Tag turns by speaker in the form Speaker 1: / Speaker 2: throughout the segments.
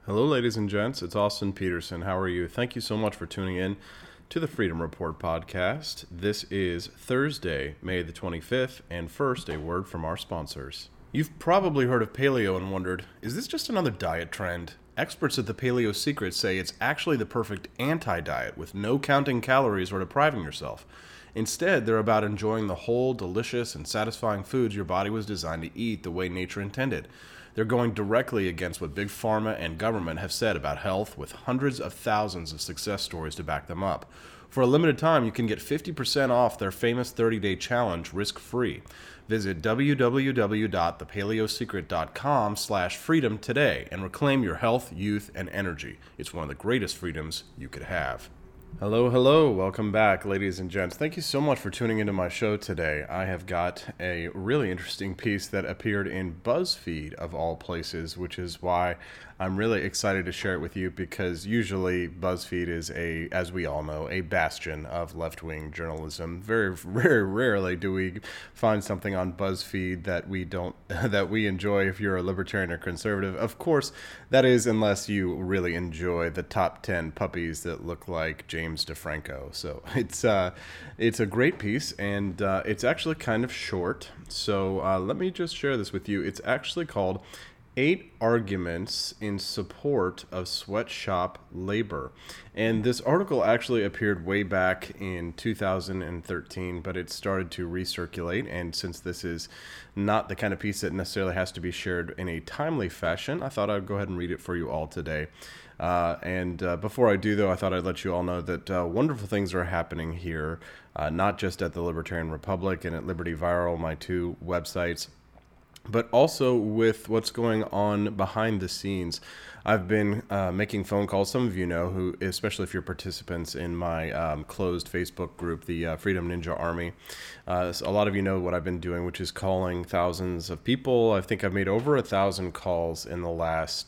Speaker 1: Hello, ladies and gents. It's Austin Peterson. How are you? Thank you so much for tuning in to the Freedom Report podcast. This is Thursday, May the 25th, and first, a word from our sponsors. You've probably heard of paleo and wondered, is this just another diet trend? Experts at the Paleo Secret say it's actually the perfect anti-diet with no counting calories or depriving yourself. Instead, they're about enjoying the whole, delicious, and satisfying foods your body was designed to eat the way nature intended. They're going directly against what Big Pharma and government have said about health, with hundreds of thousands of success stories to back them up. For a limited time, you can get 50% off their famous 30-day challenge risk-free. Visit www.thepaleosecret.com/freedom today and reclaim your health, youth, and energy. It's one of the greatest freedoms you could have. Hello. Welcome back, ladies and gents. Thank you so much for tuning into my show today. I have got a really interesting piece that appeared in BuzzFeed, of all places, which is why I'm really excited to share it with you, because usually BuzzFeed is as we all know, a bastion of left-wing journalism. Very, very rarely do we find something on BuzzFeed that we enjoy if you're a libertarian or conservative. Of course, that is unless you really enjoy the top 10 puppies that look like James DeFranco. So it's a great piece, and it's actually kind of short. So let me just share this with you. It's actually called 8 Arguments in Support of Sweatshop Labor. And this article actually appeared way back in 2013, but it started to recirculate. And since this is not the kind of piece that necessarily has to be shared in a timely fashion, I thought I'd go ahead and read it for you all today. Before I do, though, I thought I'd let you all know that wonderful things are happening here, not just at the Libertarian Republic and at Liberty Viral, my two websites, but also with what's going on behind the scenes. I've been making phone calls. Some of you know, who, especially if you're participants in my closed Facebook group, the Freedom Ninja Army. So a lot of you know what I've been doing, which is calling thousands of people. I think I've made over 1,000 calls in the last,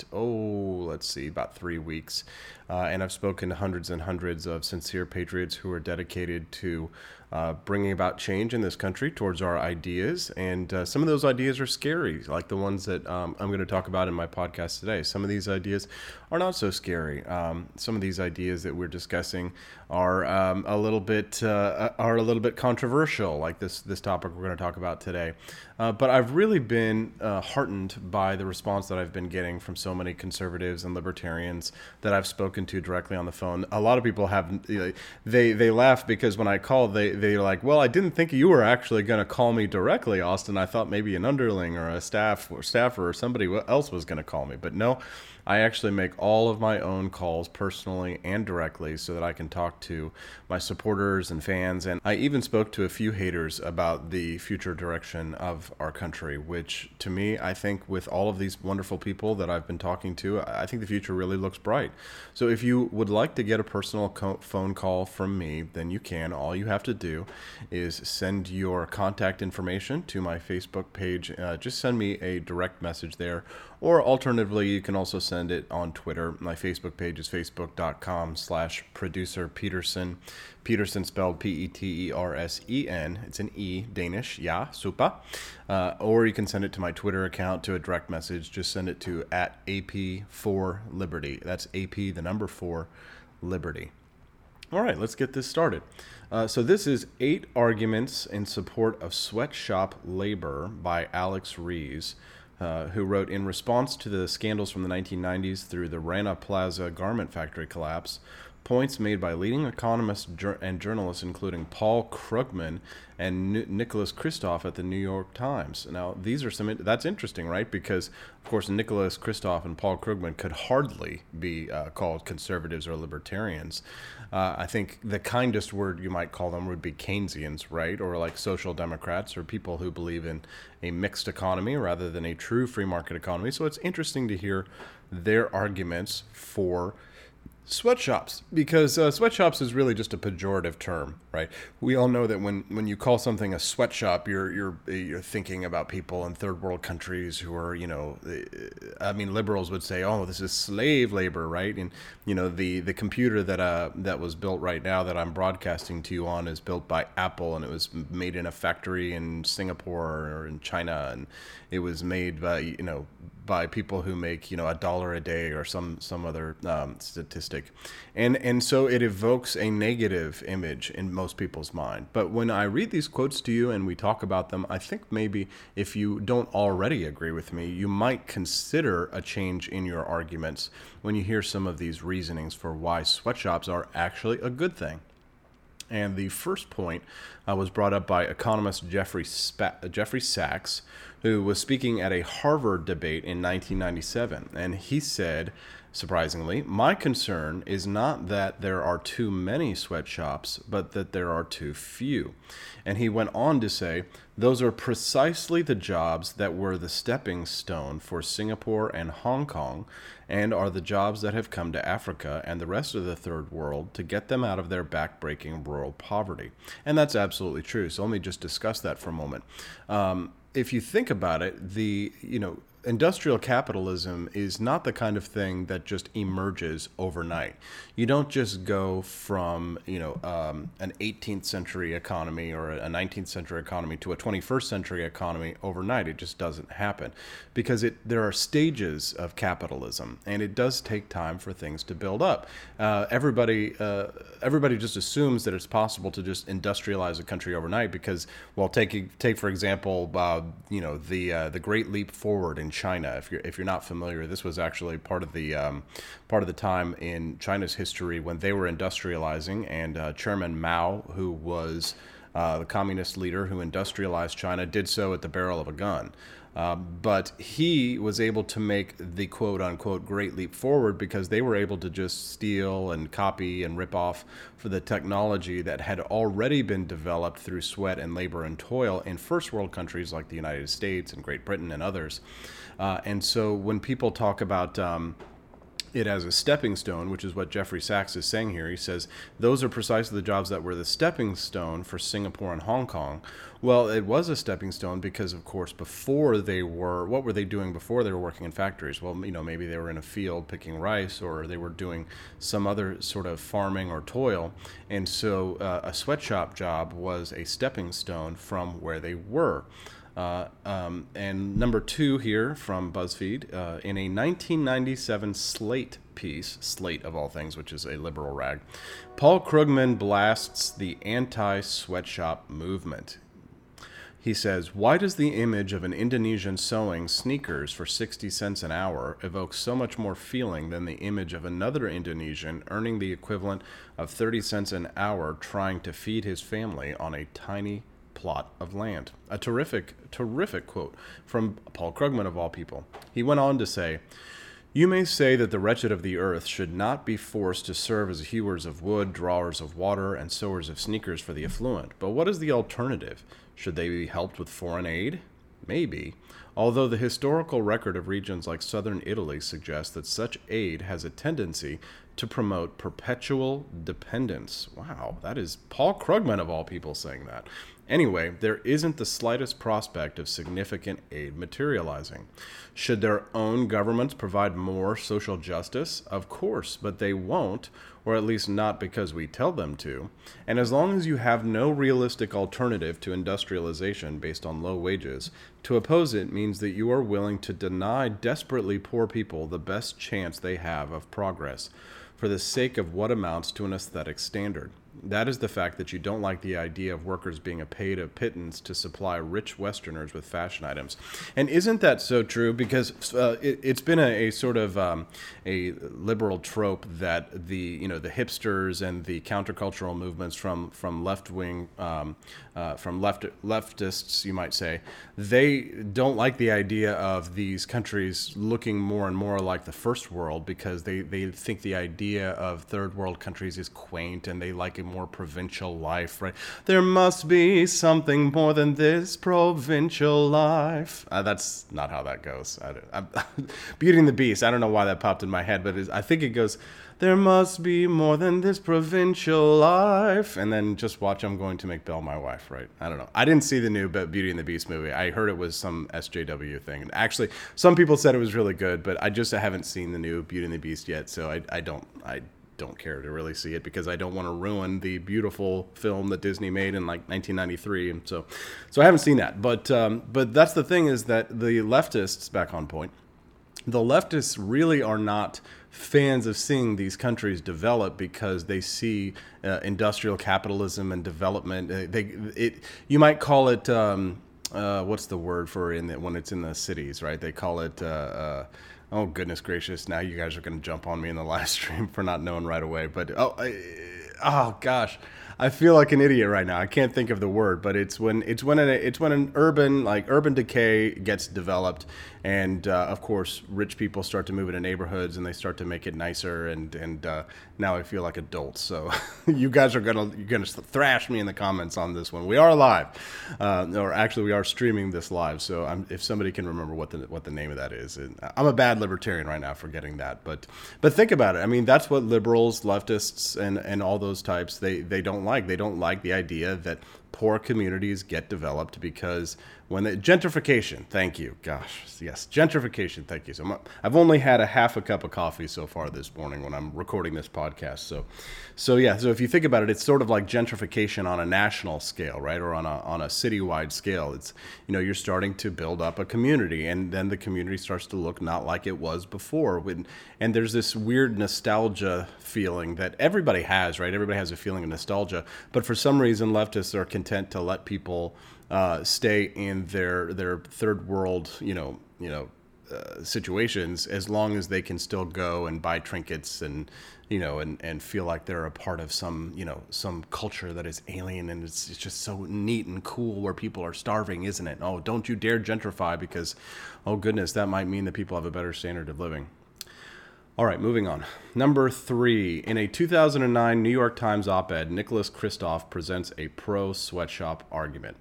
Speaker 1: about 3 weeks. And I've spoken to hundreds and hundreds of sincere patriots who are dedicated to bringing about change in this country towards our ideas. And some of those ideas are scary, like the ones that I'm going to talk about in my podcast today. Some of these ideas are not so scary. Some of these ideas that we're discussing are a little bit controversial, like this topic we're going to talk about today. But I've really been heartened by the response that I've been getting from so many conservatives and libertarians that I've spoken to directly on the phone. A lot of people have, they laugh because when I call, they're like, well, I didn't think you were actually going to call me directly, Austin. I thought maybe an underling or a staffer or somebody else was going to call me. But no, I actually make all of my own calls personally and directly so that I can talk to my supporters and fans. And I even spoke to a few haters about the future direction of our country, which to me, I think with all of these wonderful people that I've been talking to, I think the future really looks bright. So if you would like to get a personal phone call from me, then you can. All you have to do is send your contact information to my Facebook page. Just send me a direct message there. Or alternatively, you can also send it on Twitter. My Facebook page is facebook.com/producer Peterson. Peterson spelled Petersen. It's an E, Danish. Ja, super. Or you can send it to my Twitter account to a direct message. Just send it to @AP4Liberty. That's AP, the number 4, Liberty. All right, let's get this started. So this is 8 Arguments in Support of Sweatshop Labor by Alex Rees, who wrote, in response to the scandals from the 1990s through the Rana Plaza garment factory collapse, points made by leading economists and journalists, including Paul Krugman and Nicholas Kristof at the New York Times. Now, these are that's interesting, right? Because, of course, Nicholas Kristof and Paul Krugman could hardly be called conservatives or libertarians. I think the kindest word you might call them would be Keynesians, right? Or like social democrats, or people who believe in a mixed economy rather than a true free market economy. So it's interesting to hear their arguments for sweatshops, because sweatshops is really just a pejorative term, right? We all know that when you call something a sweatshop, you're thinking about people in third world countries who are, liberals would say, oh, this is slave labor, right? And the computer that was built right now that I'm broadcasting to you on is built by Apple, and it was made in a factory in Singapore or in China, and it was made by by people who make, $1 a day or some other statistic, and so it evokes a negative image in most people's mind. But when I read these quotes to you and we talk about them, I think maybe if you don't already agree with me, you might consider a change in your arguments when you hear some of these reasonings for why sweatshops are actually a good thing. And the first point was brought up by economist Jeffrey Sachs, who was speaking at a Harvard debate in 1997. And he said, surprisingly, "My concern is not that there are too many sweatshops, but that there are too few." And he went on to say, "Those are precisely the jobs that were the stepping stone for Singapore and Hong Kong, and are the jobs that have come to Africa and the rest of the third world to get them out of their backbreaking rural poverty." And that's absolutely true. So let me just discuss that for a moment. If you think about it, industrial capitalism is not the kind of thing that just emerges overnight. You don't just go from, an 18th century economy or a 19th century economy to a 21st century economy overnight. It just doesn't happen because there are stages of capitalism, and it does take time for things to build up. Everybody just assumes that it's possible to just industrialize a country overnight because, well, take for example, the Great Leap Forward in China. If you're not familiar, this was actually part of the time in China's history when they were industrializing, and Chairman Mao, who was the communist leader who industrialized China, did so at the barrel of a gun. But he was able to make the quote-unquote Great Leap Forward because they were able to just steal and copy and rip off for the technology that had already been developed through sweat and labor and toil in first world countries like the United States and Great Britain and others. And so when people talk about it as a stepping stone, which is what Jeffrey Sachs is saying here. He says, those are precisely the jobs that were the stepping stone for Singapore and Hong Kong. Well, it was a stepping stone because, of course, what were they doing before they were working in factories? Well, maybe they were in a field picking rice, or they were doing some other sort of farming or toil. And so a sweatshop job was a stepping stone from where they were. And number two here from BuzzFeed, in a 1997 Slate piece, Slate of all things, which is a liberal rag, Paul Krugman blasts the anti-sweatshop movement. He says, "Why does the image of an Indonesian sewing sneakers for 60 cents an hour evoke so much more feeling than the image of another Indonesian earning the equivalent of 30 cents an hour trying to feed his family on a tiny plot of land?" A terrific quote from Paul Krugman, of all people. He went on to say, "You may say that the wretched of the earth should not be forced to serve as hewers of wood, drawers of water, and sewers of sneakers for the affluent. But what is the alternative? Should they be helped with foreign aid? Maybe. Although the historical record of regions like southern Italy suggests that such aid has a tendency to promote perpetual dependence." Wow, that is Paul Krugman, of all people, saying that. Anyway, there isn't the slightest prospect of significant aid materializing. Should their own governments provide more social justice? Of course, but they won't, or at least not because we tell them to. And as long as you have no realistic alternative to industrialization based on low wages, to oppose it means that you are willing to deny desperately poor people the best chance they have of progress, for the sake of what amounts to an aesthetic standard. That is the fact that you don't like the idea of workers being paid a pittance to supply rich Westerners with fashion items. And isn't that so true? Because it's been a sort of a liberal trope that the hipsters and the countercultural movements from left-wing leftists, you might say, they don't like the idea of these countries looking more and more like the first world because they think the idea of third world countries is quaint and they like a more provincial life, right? There must be something more than this provincial life. That's not how that goes. Beauty and the Beast, I don't know why that popped in my head, but I think it goes, there must be more than this provincial life. And then just watch I'm Going to Make Belle My Wife, right? I don't know. I didn't see the new Beauty and the Beast movie. I heard it was some SJW thing. And actually, some people said it was really good, but I haven't seen the new Beauty and the Beast yet, so I don't care to really see it because I don't want to ruin the beautiful film that Disney made in like 1993. And so I haven't seen that. But that's the thing, is that the leftists, back on point, The leftists really are not fans of seeing these countries develop because they see industrial capitalism and development. You might call it what's the word for when it's in the cities, right? They call it. Oh goodness gracious! Now you guys are going to jump on me in the live stream for not knowing right away. But oh gosh, I feel like an idiot right now. I can't think of the word, but it's when an urban decay gets developed, and of course, rich people start to move into neighborhoods and they start to make it nicer. And now I feel like adults. So you guys are you're gonna thrash me in the comments on this one. We are live, or actually we are streaming this live. So if somebody can remember what the name of that is, I'm a bad libertarian right now forgetting that. But think about it. I mean, that's what liberals, leftists, and all those types they don't like. They don't like the idea that poor communities get developed because gentrification. Thank you. Gosh, yes, gentrification. Thank you. So I've only had a half a cup of coffee so far this morning when I'm recording this podcast. So yeah. So if you think about it, it's sort of like gentrification on a national scale, right, or on a citywide scale. It's you're starting to build up a community, and then the community starts to look not like it was before. And there's this weird nostalgia feeling that everybody has, right? Everybody has a feeling of nostalgia, but for some reason, leftists are content to let people stay in their third world, situations as long as they can still go and buy trinkets and feel like they're a part of some culture that is alien, and it's just so neat and cool where people are starving, isn't it? Oh, don't you dare gentrify because, oh goodness, that might mean that people have a better standard of living. All right, moving on. Number 3, in a 2009 New York Times op-ed, Nicholas Kristof presents a pro-sweatshop argument.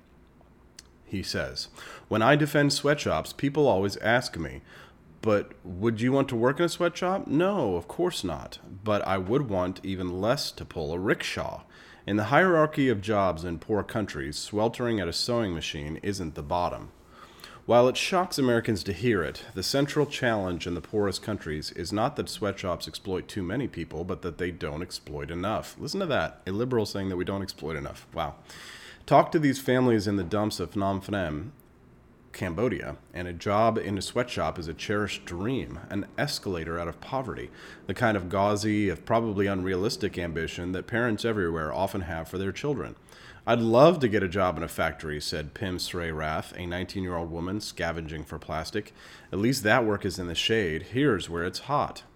Speaker 1: He says, "When I defend sweatshops, people always ask me, but would you want to work in a sweatshop? No, of course not. But I would want even less to pull a rickshaw. In the hierarchy of jobs in poor countries, sweltering at a sewing machine isn't the bottom. While it shocks Americans to hear it, the central challenge in the poorest countries is not that sweatshops exploit too many people, but that they don't exploit enough." Listen to that. A liberal saying that we don't exploit enough. Wow. "Talk to these families in the dumps of Phnom Penh, Cambodia, and a job in a sweatshop is a cherished dream, an escalator out of poverty, the kind of gauzy, if probably unrealistic ambition that parents everywhere often have for their children. I'd love to get a job in a factory," said Pim Srey-Rath, a 19-year-old woman scavenging for plastic. "At least that work is in the shade. Here's where it's hot."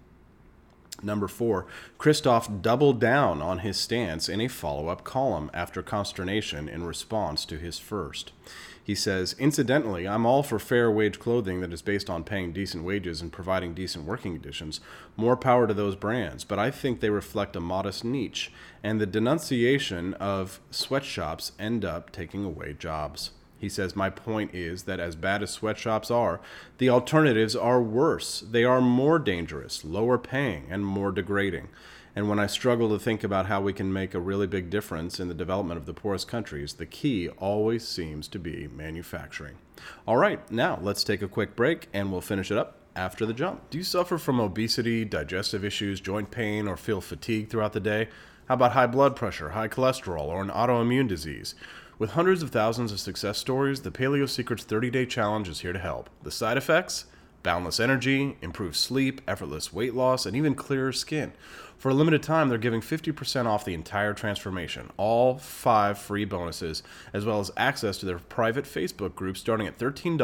Speaker 1: Number 4, Kristof doubled down on his stance in a follow-up column after consternation in response to his first. He says, "Incidentally, I'm all for fair wage clothing that is based on paying decent wages and providing decent working conditions. More power to those brands, but I think they reflect a modest niche, and the denunciation of sweatshops end up taking away jobs." He says, "My point is that as bad as sweatshops are, the alternatives are worse. They are more dangerous, lower paying, and more degrading. And when I struggle to think about how we can make a really big difference in the development of the poorest countries, the key always seems to be manufacturing." All right, now let's take a quick break and we'll finish it up after the jump. Do you suffer from obesity, digestive issues, joint pain, or feel fatigued throughout the day? How about high blood pressure, high cholesterol, or an autoimmune disease? With hundreds of thousands of success stories, the Paleo Secrets 30-Day Challenge is here to help. The side effects? Boundless energy, improved sleep, effortless weight loss, and even clearer skin. For a limited time, they're giving 50% off the entire transformation, all 5 free bonuses, as well as access to their private Facebook group starting at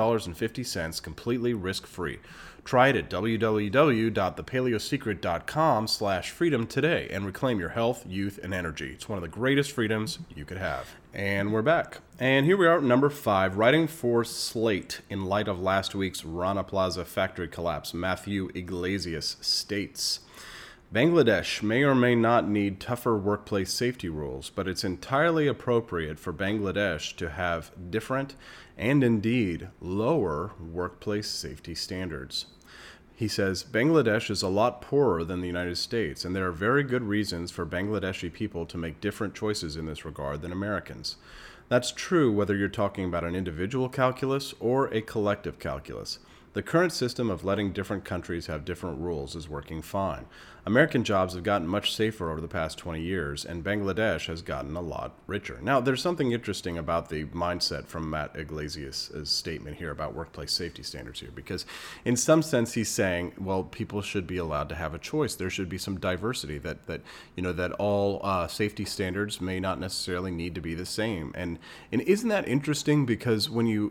Speaker 1: $13.50, completely risk-free. Try it at www.thepaleosecret.com/freedom today and reclaim your health, youth, and energy. It's one of the greatest freedoms you could have. And we're back. And here we are at number 5, writing for Slate in light of last week's Rana Plaza factory collapse. Matthew Iglesias states, "Bangladesh may or may not need tougher workplace safety rules, but it's entirely appropriate for Bangladesh to have different and indeed lower workplace safety standards." He says, "Bangladesh is a lot poorer than the United States, and there are very good reasons for Bangladeshi people to make different choices in this regard than Americans. That's true whether you're talking about an individual calculus or a collective calculus. The current system of letting different countries have different rules is working fine. American jobs have gotten much safer over the past 20 years, and Bangladesh has gotten a lot richer. Now, there's something interesting about the mindset from Matt Iglesias' statement here about workplace safety standards here, because in some sense he's saying, well, people should be allowed to have a choice. There should be some diversity, that all safety standards may not necessarily need to be the same. And isn't that interesting? Because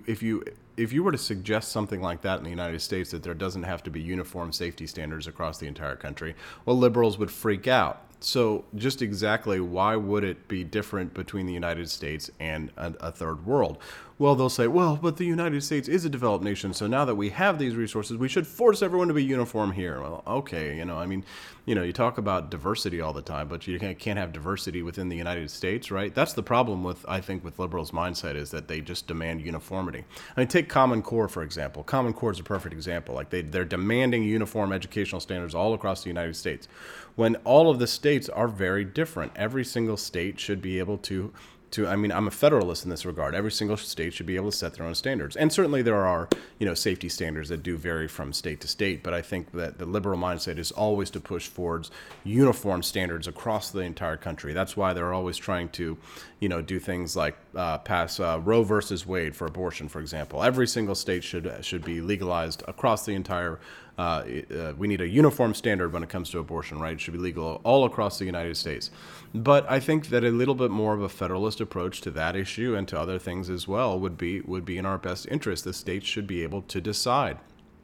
Speaker 1: if you were to suggest something like that in the United States, that there doesn't have to be uniform safety standards across the entire country, well, liberals would freak out. So just exactly why would it be different between the United States and a third world? Well, they'll say, well, but the United States is a developed nation, so now that we have these resources, we should force everyone to be uniform here. Well, okay, you talk about diversity all the time, but you can't have diversity within the United States, right? That's the problem with liberals' mindset, is that they just demand uniformity. I mean, take Common Core, for example. Common Core is a perfect example. Like they're demanding uniform educational standards all across the United States, when all of the states are very different. Every single state should be able to I'm a federalist in this regard. Every single state should be able to set their own standards. And certainly there are, safety standards that do vary from state to state. But I think that the liberal mindset is always to push towards uniform standards across the entire country. That's why they're always trying to, do things like pass Roe versus Wade for abortion, for example. Every single state should be legalized across the entire we need a uniform standard when it comes to abortion, right? It should be legal all across the United States. But I think that a little bit more of a federalist approach to that issue and to other things as well would be in our best interest. The states should be able to decide.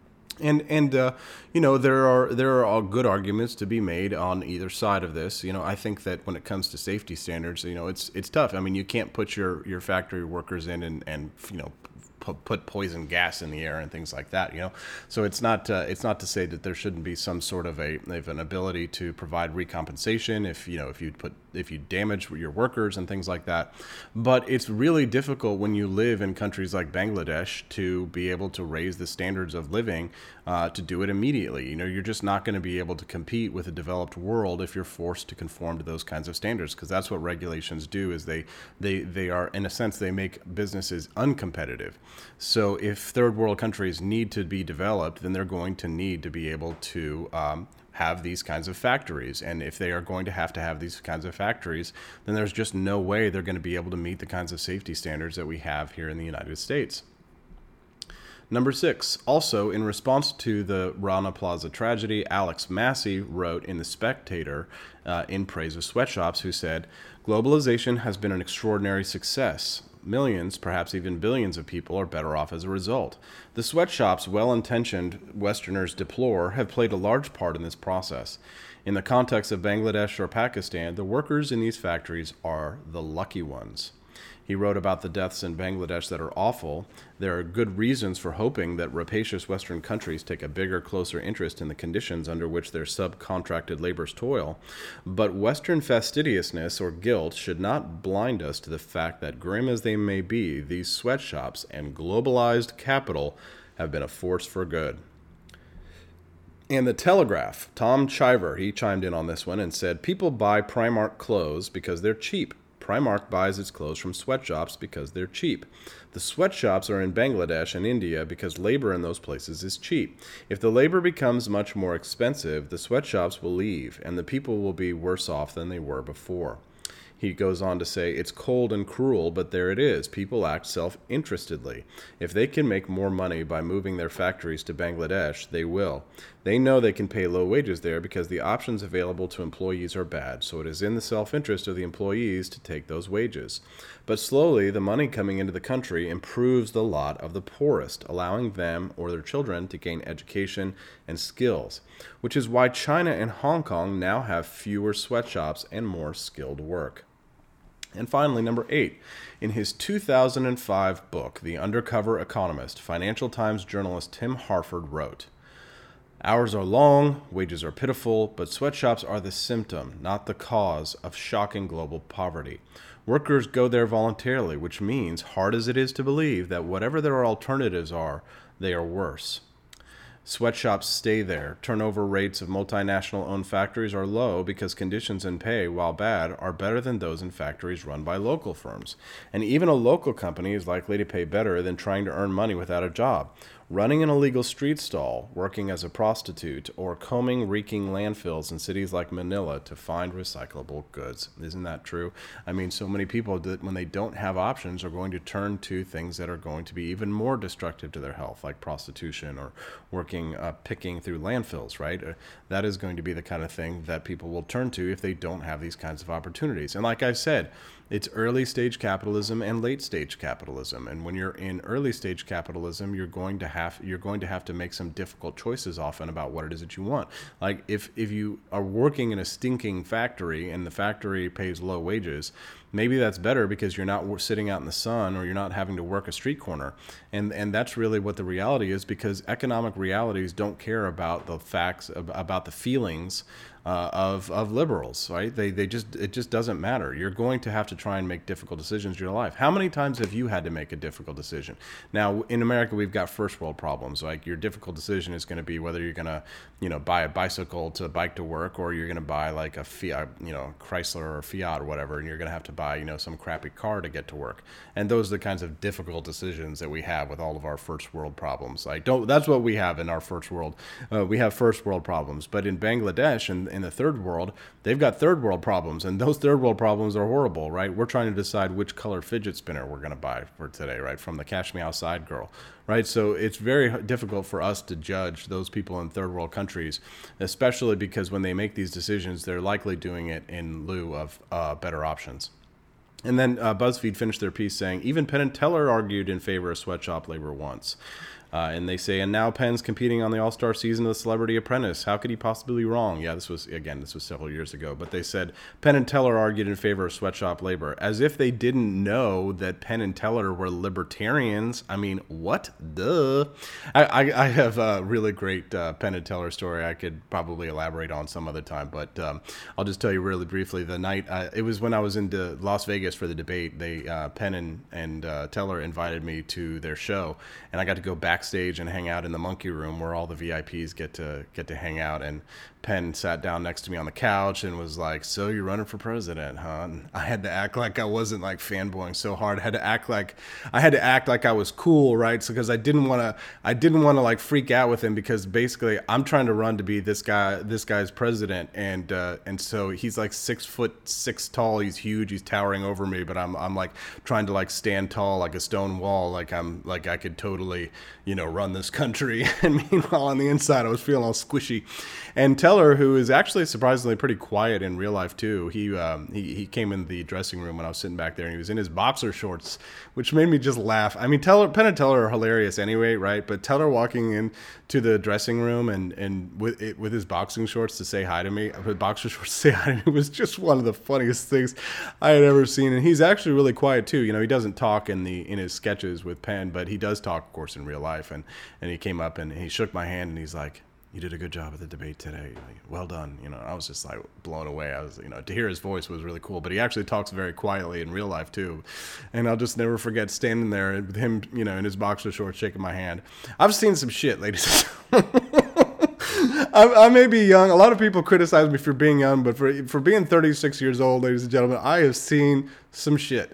Speaker 1: And there are all good arguments to be made on either side of this. I think that when it comes to safety standards, it's tough. I mean, you can't put your factory workers in and put poison gas in the air and things like that, So it's not to say that there shouldn't be some sort of an ability to provide recompensation if you damage your workers and things like that. But it's really difficult when you live in countries like Bangladesh to be able to raise the standards of living, to do it immediately. You're just not going to be able to compete with a developed world if you're forced to conform to those kinds of standards, because that's what regulations do. Is they are, in a sense, they make businesses uncompetitive. So if third world countries need to be developed, then they're going to need to be able to have these kinds of factories. And if they are going to have these kinds of factories, then there's just no way they're going to be able to meet the kinds of safety standards that we have here in the United States. Number 6, also in response to the Rana Plaza tragedy, Alex Massey wrote in The Spectator in praise of sweatshops, who said, "Globalization has been an extraordinary success. Millions, perhaps even billions of people are better off as a result. The sweatshops well-intentioned Westerners deplore have played a large part in this process. In the context of Bangladesh or Pakistan, the workers in these factories are the lucky ones." He wrote about the deaths in Bangladesh that are awful. There are good reasons for hoping that rapacious Western countries take a bigger, closer interest in the conditions under which their subcontracted laborers toil. But Western fastidiousness or guilt should not blind us to the fact that, grim as they may be, these sweatshops and globalized capital have been a force for good. And the Telegraph, Tom Chiver, he chimed in on this one and said, "People buy Primark clothes because they're cheap. Primark buys its clothes from sweatshops because they're cheap. The sweatshops are in Bangladesh and India because labor in those places is cheap. If the labor becomes much more expensive, the sweatshops will leave, and the people will be worse off than they were before." He goes on to say, "It's cold and cruel, but there it is. People act self-interestedly. If they can make more money by moving their factories to Bangladesh, they will. They know they can pay low wages there because the options available to employees are bad, so it is in the self-interest of the employees to take those wages. But slowly, the money coming into the country improves the lot of the poorest, allowing them or their children to gain education and skills, which is why China and Hong Kong now have fewer sweatshops and more skilled work." And finally, number 8, in his 2005 book, The Undercover Economist, Financial Times journalist Tim Harford wrote, "Hours are long, wages are pitiful, but sweatshops are the symptom, not the cause, of shocking global poverty. Workers go there voluntarily, which means, hard as it is to believe, that whatever their alternatives are, they are worse. Sweatshops stay there. Turnover rates of multinational-owned factories are low because conditions and pay, while bad, are better than those in factories run by local firms. And even a local company is likely to pay better than trying to earn money without a job. running an illegal street stall, working as a prostitute, or combing reeking landfills in cities like Manila to find recyclable goods. Isn't that true? I mean, so many people, that when they don't have options, are going to turn to things that are going to be even more destructive to their health, like prostitution or working, picking through landfills, right? That is going to be the kind of thing that people will turn to if they don't have these kinds of opportunities. And like I said, it's early stage capitalism and late stage capitalism. And when you're in early stage capitalism, you're going to have to make some difficult choices often about what it is that you want. Like if you are working in a stinking factory and the factory pays low wages, maybe that's better because you're not sitting out in the sun or you're not having to work a street corner. And that's really what the reality is, because economic realities don't care about the facts, about the feelings of liberals, right? It just doesn't matter. You're going to have to try and make difficult decisions in your life. How many times have you had to make a difficult decision? Now, in America, we've got first world problems. Like your difficult decision is going to be whether you're going to, buy a bicycle to bike to work, or you're going to buy like a Fiat, Chrysler or Fiat or whatever, and you're going to have to buy, some crappy car to get to work. And those are the kinds of difficult decisions that we have with all of our first world problems. That's what we have in our first world. We have first world problems, but in Bangladesh and in the third world, they've got third world problems, and those third world problems are horrible, right? We're trying to decide which color fidget spinner we're going to buy for today, right? From the Cash Me Outside girl, right? So it's very difficult for us to judge those people in third world countries, especially because when they make these decisions, they're likely doing it in lieu of better options. And then BuzzFeed finished their piece saying, even Penn and Teller argued in favor of sweatshop labor once. And they say, and now Penn's competing on the all-star season of The Celebrity Apprentice. How could he possibly be wrong? Yeah, this was several years ago. But they said Penn and Teller argued in favor of sweatshop labor, as if they didn't know that Penn and Teller were libertarians. I mean, what? Duh. I have a really great Penn and Teller story I could probably elaborate on some other time. But I'll just tell you really briefly. The night, it was when I was into Las Vegas for the debate. Penn and Teller invited me to their show, and I got to go backstage and hang out in the monkey room where all the VIPs get to hang out. And Penn sat down next to me on the couch and was like, "So you're running for president, huh?" And I had to act like I wasn't like fanboying so hard. I had to act like I was cool, right? So because I didn't want to like freak out with him, because basically I'm trying to run to be this guy's president, and so he's like 6'6" tall. He's huge. He's towering over me, but I'm like trying to like stand tall like a stone wall, like I could totally run this country. And meanwhile on the inside I was feeling all squishy. And Teller, who is actually surprisingly pretty quiet in real life too, he came in the dressing room when I was sitting back there, and he was in his boxer shorts, which made me just laugh. I mean, Penn and Teller are hilarious anyway, right? But Teller walking in to the dressing room and with his boxing shorts to say hi to me, with boxer shorts to say hi to me, was just one of the funniest things I had ever seen. And he's actually really quiet too. He doesn't talk in his sketches with Penn, but he does talk, of course, in real life. And he came up and he shook my hand and he's like, "You did a good job at the debate today. Well done." I was just like blown away. I was, to hear his voice was really cool, but he actually talks very quietly in real life too. And I'll just never forget standing there with him, in his boxer shorts shaking my hand. I've seen some shit, ladies. I may be young. A lot of people criticize me for being young, but for being 36 years old, ladies and gentlemen, I have seen some shit.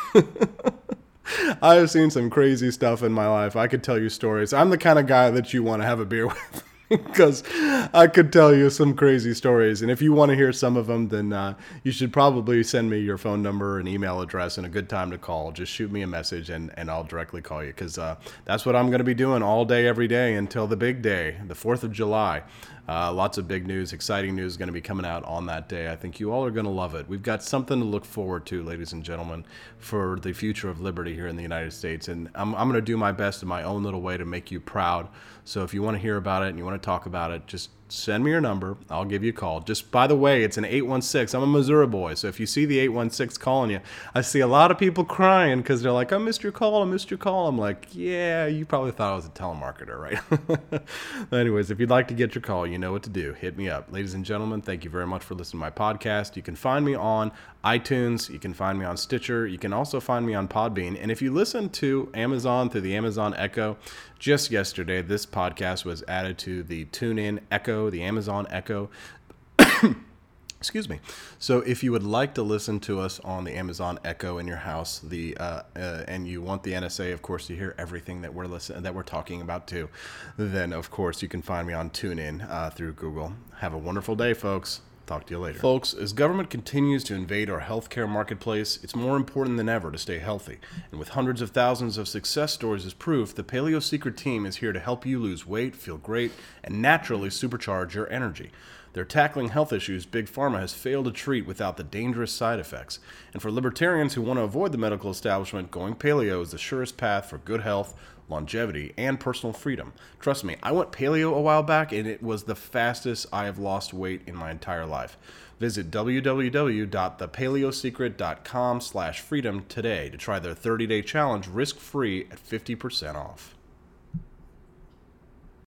Speaker 1: I have seen some crazy stuff in my life. I could tell you stories. I'm the kind of guy that you want to have a beer with. Because I could tell you some crazy stories. And if you want to hear some of them, then you should probably send me your phone number and email address and a good time to call. Just shoot me a message and I'll directly call you, because that's what I'm going to be doing all day, every day until the big day, the 4th of July. Lots of big news, exciting news is going to be coming out on that day. I think you all are going to love it. We've got something to look forward to, ladies and gentlemen, for the future of liberty here in the United States. And I'm going to do my best in my own little way to make you proud. So if you want to hear about it and you want to talk about it, just send me your number. I'll give you a call. Just by the way, it's an 816. I'm a Missouri boy. So if you see the 816 calling you, I see a lot of people crying because they're like, "I missed your call. I missed your call." I'm like, yeah, you probably thought I was a telemarketer, right? Anyways, if you'd like to get your call, you know what to do. Hit me up. Ladies and gentlemen, thank you very much for listening to my podcast. You can find me on iTunes. You can find me on Stitcher. You can also find me on Podbean. And if you listen to Amazon through the Amazon Echo, just yesterday, this podcast was added to the TuneIn Echo, the Amazon Echo. Excuse me. So, if you would like to listen to us on the Amazon Echo in your house, and you want the NSA, of course, to hear everything that we're talking about too, then of course you can find me on TuneIn through Google. Have a wonderful day, folks. Talk to you later. Folks, as government continues to invade our healthcare marketplace, it's more important than ever to stay healthy. And with hundreds of thousands of success stories as proof, the Paleo Secret team is here to help you lose weight, feel great, and naturally supercharge your energy. They're tackling health issues Big Pharma has failed to treat without the dangerous side effects. And for libertarians who want to avoid the medical establishment, going paleo is the surest path for good health, longevity, and personal freedom. Trust me, I went paleo a while back, and it was the fastest I have lost weight in my entire life. Visit www.thepaleosecret.com/freedom today to try their 30-day challenge risk-free at 50% off.